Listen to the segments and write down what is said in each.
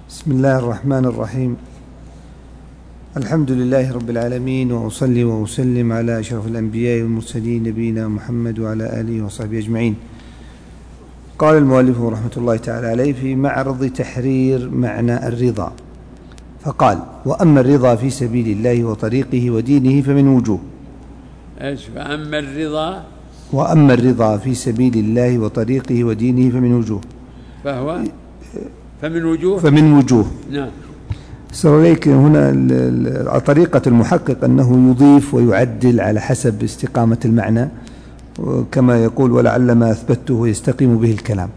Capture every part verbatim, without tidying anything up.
بسم الله الرحمن الرحيم. الحمد لله رب العالمين، وأصلي وأسلم على أشرف الأنبياء والمرسلين نبينا محمد وعلى آله وصحبه أجمعين. قال المؤلف رحمة الله تعالى عليه في معرض تحرير معنى الرضا، فقال: وأما الرضا في سبيل الله وطريقه ودينه فمن وجوه. ايش فأما الرضا وأما الرضا في سبيل الله وطريقه ودينه فمن وجوه فهو فمن وجوه فمن وجوه نعم. سر إليك هنا طريقة المحقق أنه يضيف ويعدل على حسب استقامة المعنى، كما يقول: ولعل ما أثبته يستقيم به الكلام.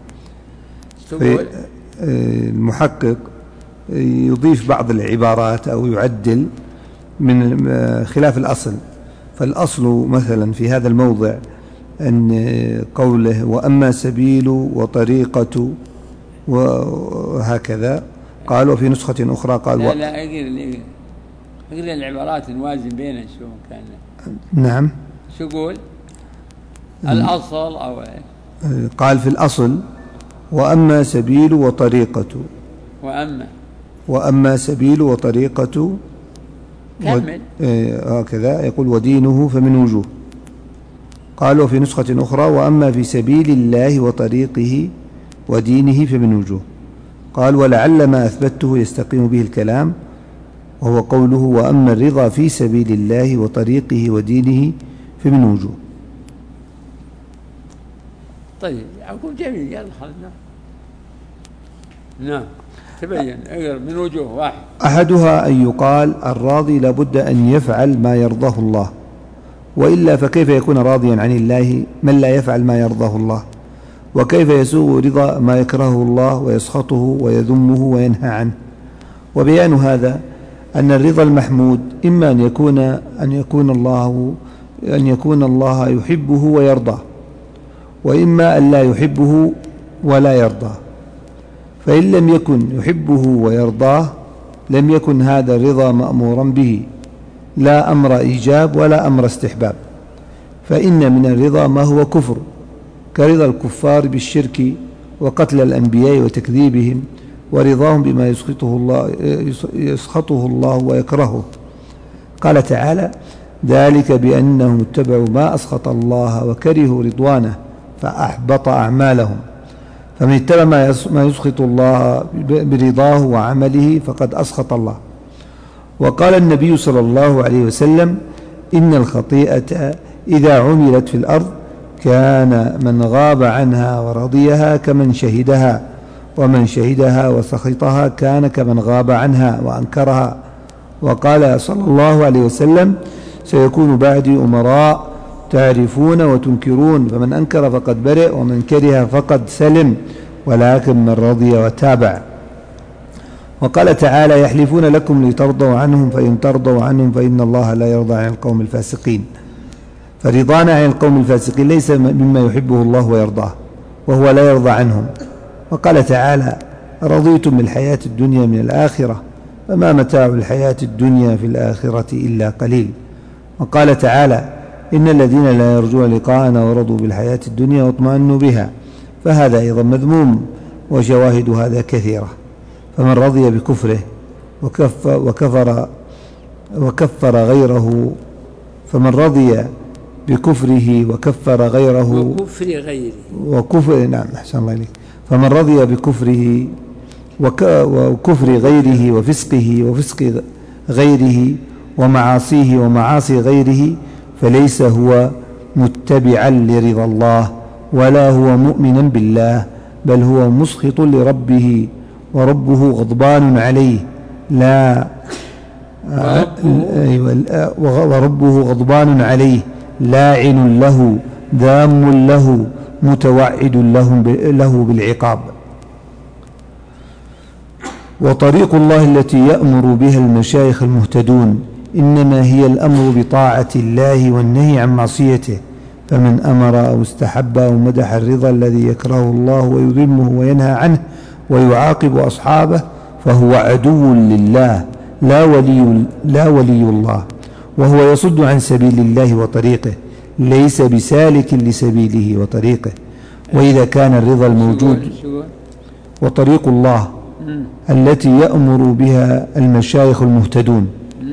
المحقق يضيف بعض العبارات أو يعدل من خلاف الأصل. فالأصل مثلا في هذا الموضع أن قوله: وأما سبيل وطريقة وهكذا، قال. وفي نسخة أخرى قال: لا لا اقرأ اقرأ العبارات نوازن بينها شو كان. نعم. شو يقول الأصل أو قال في الأصل: وأما سبيل وطريقة وأما وأما سبيل وطريقة كمل هكذا يقول: ودينه فمن وجوه. قال: وفي نسخة أخرى: وأما في سبيل الله وطريقه ودينه فمن وجوه. قال: ولعل ما أثبته يستقيم به الكلام، وهو قوله: وأما الرضا في سبيل الله وطريقه ودينه فمن وجوه. طيب أقول جميل، يلا خلنا نعم تبين. من وجوه واحد: أحدها أن يقال: الراضي لابد أن يفعل ما يرضاه الله، وإلا فكيف يكون راضيا عن الله من لا يفعل ما يرضاه الله؟ وكيف يسوغ رضا ما يكرهه الله ويسخطه ويذمه وينهى عنه؟ وبيان هذا أن الرضا المحمود إما أن يكون أن يكون الله أن يكون الله يحبه ويرضاه، وإما أن لا يحبه ولا يرضاه. فإن لم يكن يحبه ويرضاه لم يكن هذا الرضا مأمورا به، لا أمر إيجاب ولا أمر استحباب. فإن من الرضا ما هو كفر، كرضا الكفار بالشرك وقتل الأنبياء وتكذيبهم، ورضاهم بما يسخطه الله, يسخطه الله ويكرهه. قال تعالى: ذلك بأنهم اتبعوا ما أسخط الله وكرهوا رضوانه فأحبط أعمالهم. فمن اتبع ما يسخط الله برضاه وعمله فقد أسخط الله. وقال النبي صلى الله عليه وسلم: إن الخطيئة إذا عملت في الأرض كان من غاب عنها ورضيها كمن شهدها، ومن شهدها وسخطها كان كمن غاب عنها وأنكرها. وقال صلى الله عليه وسلم: سيكون بعدي أمراء تعرفون وتنكرون، فمن أنكر فقد برئ، ومن كره فقد سلم، ولكن من رضي وتابع. وقال تعالى: يحلفون لكم لترضوا عنهم، فإن ترضوا عنهم فإن الله لا يرضى عن القوم الفاسقين. فرضانا عن القوم الفاسقين ليس مما يحبه الله ويرضاه، وهو لا يرضى عنهم. وقال تعالى: رضيتم بالحياة الدنيا من الآخرة، فما متاع الحياة الدنيا في الآخرة إلا قليل. وقال تعالى: إن الذين لا يرجون لقاءنا ورضوا بالحياة الدنيا واطمأنوا بها، فهذا أيضا مذموم، وشواهد هذا كثيرة. فمن رضي بكفره وكفر, وكفر, وكفر غيره فمن رضي بكفره وكفر غيره وكفر غيره وكفر نعم أحسن الله إليك. فمن رضي بكفره وكفر غيره وفسقه وفسق غيره ومعاصيه ومعاصي غيره فليس هو متبعا لرضا الله، ولا هو مؤمنا بالله، بل هو مسخط لربه، وربه غضبان عليه لا وربه غضبان عليه لاعن له ذام له متوعد له بالعقاب. وطريق الله التي يأمر بها المشايخ المهتدون إنما هي الأمر بطاعة الله والنهي عن معصيته. فمن أمر أو استحب أو مدح الرضا الذي يكرهه الله ويذمه وينهى عنه ويعاقب أصحابه فهو عدو لله لا ولي, لا ولي الله، وهو يصد عن سبيل الله وطريقه، ليس بسالك لسبيله وطريقه. وإذا كان الرضا الموجود وطريق الله التي يأمر بها المشايخ المهتدون،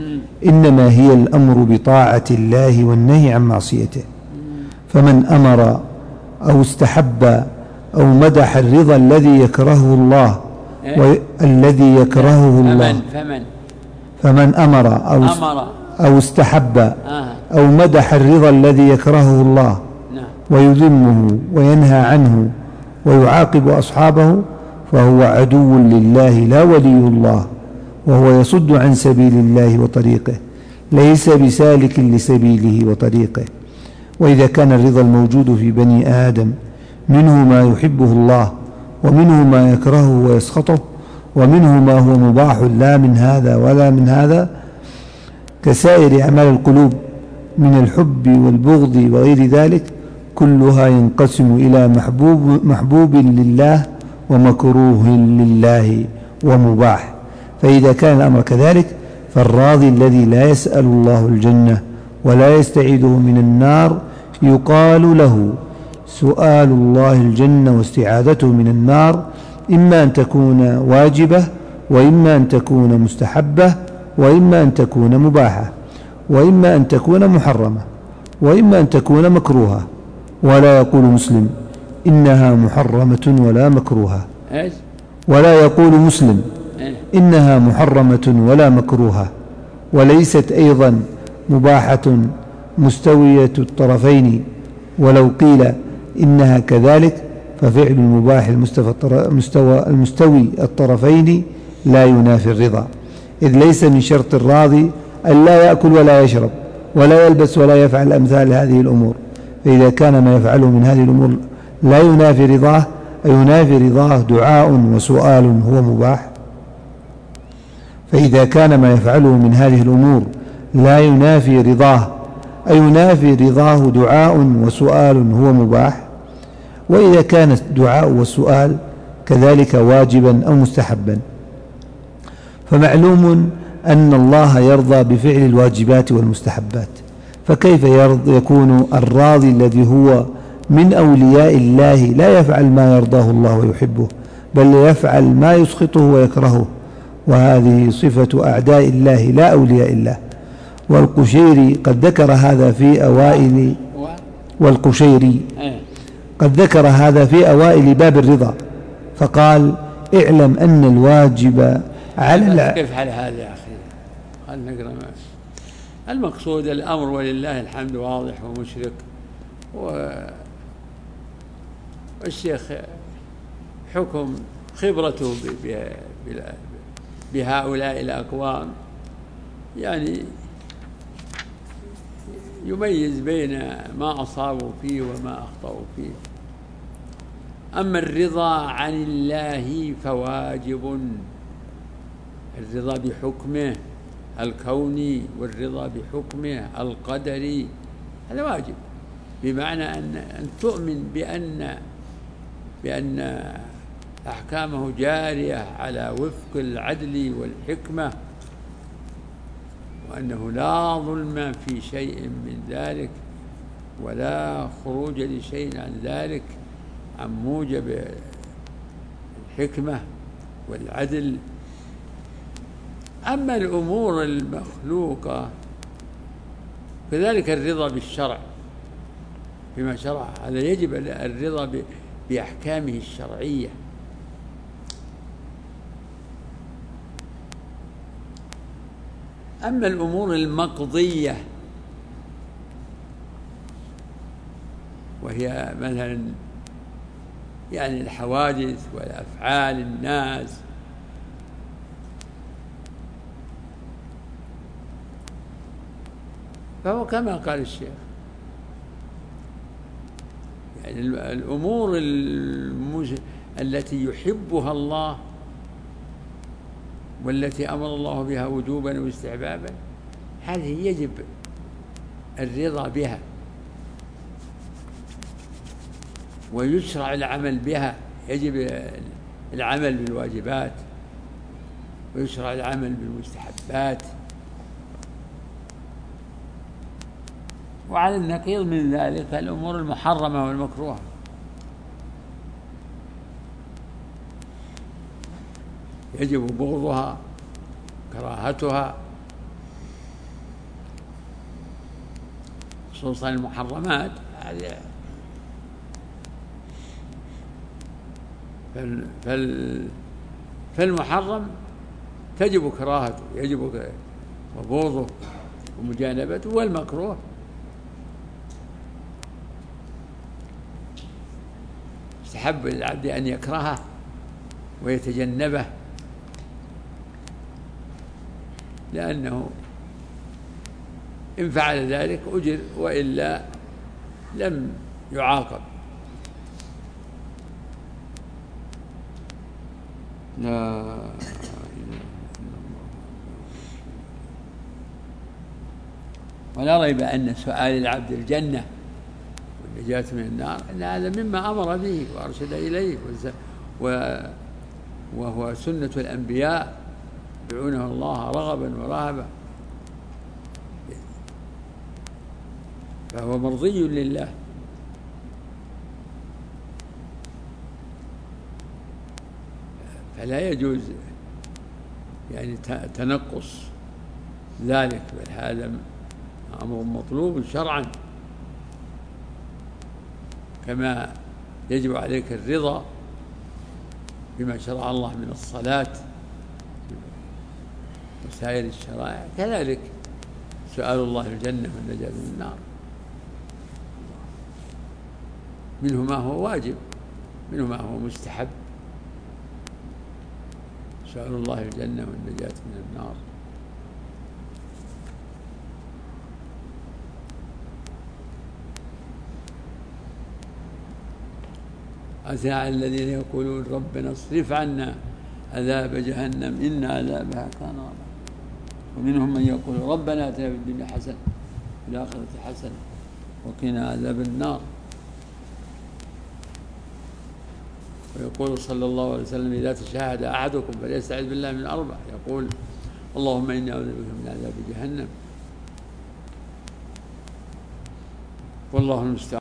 إنما هي الأمر بطاعة الله والنهي عن معصيته. فمن أمر أو استحب أو مدح الرضا الذي يكرهه الله الذي يكرهه الله فمن فمن أمر أو, أمر أو استحب أو مدح الرضا الذي يكرهه الله ويذمه وينهى عنه ويعاقب أصحابه فهو عدو لله لا ولي الله، وهو يصد عن سبيل الله وطريقه، ليس بسالك لسبيله وطريقه. وإذا كان الرضا الموجود في بني آدم منه ما يحبه الله ومنه ما يكرهه ويسخطه ومنه ما هو مباح لا من هذا ولا من هذا كسائر أعمال القلوب من الحب والبغض وغير ذلك، كلها ينقسم إلى محبوب, محبوب لله ومكروه لله ومباح. فإذا كان الأمر كذلك فالراضي الذي لا يسأل الله الجنة ولا يستعيده من النار يقال له سؤال الله الجنة واستعاذته من النار إما أن تكون واجبة وإما أن تكون مستحبة وإما أن تكون مباحة وإما أن تكون محرمة وإما أن تكون مكروهة. ولا يقول مسلم إنها محرمة ولا مكروهة، ولا يقول مسلم إنها محرمة ولا مكروهة، وليست أيضا مباحة مستوية الطرفين. ولو قيل إنها كذلك ففعل المباح المستوى المستوي الطرفين لا ينافي الرضا، إذ ليس من شرط الراضي أن لا يأكل ولا يشرب ولا يلبس ولا يفعل أمثال هذه الأمور. فإذا كان ما يفعله من هذه الأمور لا ينافي رضاه أينافي رضاه دعاء وسؤال هو مباح؟ فإذا كان ما يفعله من هذه الأمور لا ينافي رضاه أينافي رضاه دعاء وسؤال هو مباح؟ وإذا كان الدعاء والسؤال كذلك واجبا أو مستحبا فمعلوم أن الله يرضى بفعل الواجبات والمستحبات، فكيف يرضى يكون الراضي الذي هو من أولياء الله لا يفعل ما يرضاه الله ويحبه بل يفعل ما يسخطه ويكرهه؟ وهذه صفة أعداء الله لا أولياء الله. والقشيري قد ذكر هذا في أوائل والقشيري قد ذكر هذا في أوائل باب الرضا فقال اعلم أن الواجب على الع... كيف حال هذا يا أخي؟ خل نقرأ. المقصود الأمر ولله الحمد واضح ومشرك، والشيخ حكم خبرته ب... ب... بهؤلاء الأقوام يعني يميز بين ما أصابوا فيه وما أخطأوا فيه. أما الرضا عن الله فواجب، الرضا بحكمه الكوني والرضا بحكمه القدري هذا واجب، بمعنى أن أن تؤمن بأن بأن أحكامه جارية على وفق العدل والحكمة، وأنه لا ظلم في شيء من ذلك ولا خروج لشيء عن ذلك عن موجب الحكمة والعدل. أما الأمور المخلوقة كذلك الرضا بالشرع بما شرع، هذا يجب الرضا بأحكامه الشرعية. أما الأمور المقضية وهي مثلا يعني الحوادث والأفعال الناس فهو كما قال الشيخ يعني الأمور المج... التي يحبها الله والتي أمر الله بها وجوبا واستحبابا هذه يجب الرضا بها ويشرع العمل بها، يجب العمل بالواجبات ويشرع العمل بالمستحبات. وعلى النقيض من ذلك الأمور المحرمة والمكروهة. يجب بغضها كراهتها، خصوصا المحرمات هذه. فالمحرم تجب كراهته، يجب وبغضه ومجانبته، والمكروه يستحب للعبد أن يكرهه ويتجنبه، لأنه إن فعل ذلك أجر وإلا لم يعاقب. لا ولا ريب أن سؤال العبد الجنة والنجاة من النار أن هذا مما أمر به وأرشد إليه، وهو سنة الأنبياء يدعونه الله رغبا ورهبا، فهو مرضي لله. فلا يجوز يعني تنقص ذلك، بل هذا أمر مطلوب شرعا، كما يجب عليك الرضا بما شرع الله من الصلاة وسائر الشرائع، كذلك سؤال الله الجنة والنجاة من النار، منه ما هو واجب، منه ما هو مستحب. سؤال الله الجنة والنجاة من النار. أتى على الذين يقولون ربنا اصرف عنا عذاب جهنم إن عذابها كان غراما، ومنهم من يقول ربنا آتنا في الدنيا حسنة وفي الآخرة حسنة وقنا عذاب النار. ويقول صلى الله عليه وسلم إذا تشاهد أحدكم فليستعذ بالله من أربع، يقول اللهم إني أعوذ بك من عذاب جهنم، والله المستعان.